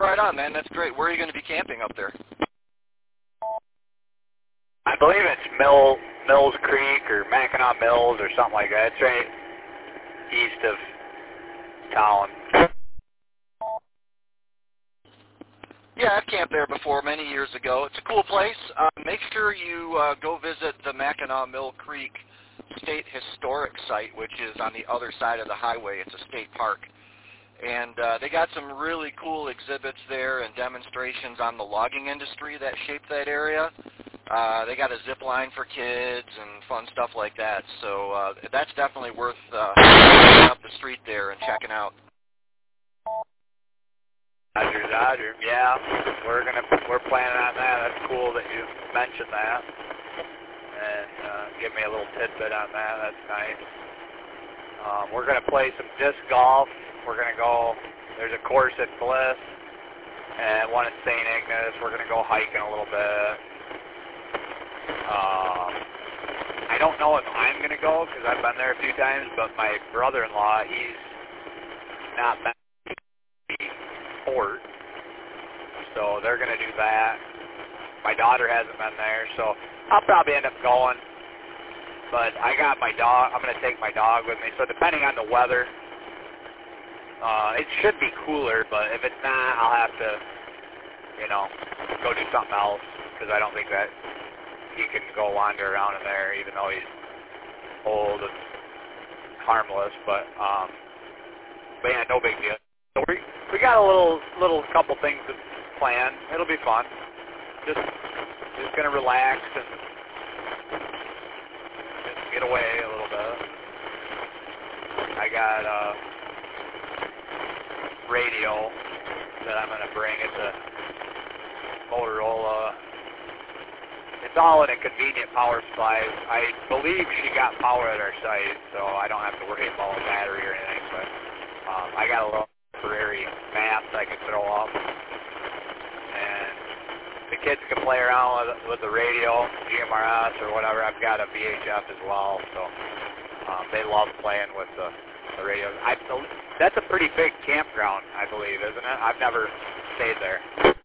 right on, man. That's great. Where are you going to be camping up there? I believe it's Mills Creek or Mackinac Mills or something like that. It's right east of town. Yeah, I've camped there before many years ago. It's a cool place. Make sure you go visit the Mackinac Mill Creek State Historic Site, which is on the other side of the highway. It's a state park. And they got some really cool exhibits there and demonstrations on the logging industry that shaped that area. They got a zip line for kids and fun stuff like that. So that's definitely worth going up the street there and checking out. Roger. Yeah, we're planning on that. That's cool that you mentioned that. And give me a little tidbit on that. That's nice. We're going to play some disc golf. We're going to go, there's a course at Bliss and one at St. Ignace. We're going to go hiking a little bit. I don't know if I'm going to go because I've been there a few times, but my brother-in-law, he's not been to Fort, so they're going to do that. My daughter hasn't been there, so I'll probably end up going. But I got my dog. I'm going to take my dog with me. So depending on the weather, it should be cooler. But if it's not, I'll have to, go do something else because I don't think that he can go wander around in there, even though he's old and harmless. But yeah, no big deal. So we got a little couple things planned. It'll be fun. Just gonna relax and just get away a little bit. I got a radio that I'm gonna bring. It's a Motorola. It's all in a convenient power supply. I believe she got power at our site, so I don't have to worry about a battery or anything. But I got a little Prairie maps I can throw up, and the kids can play around with the radio, GMRS or whatever. I've got a VHF as well, so they love playing with the radios. That's a pretty big campground, I believe, isn't it? I've never stayed there.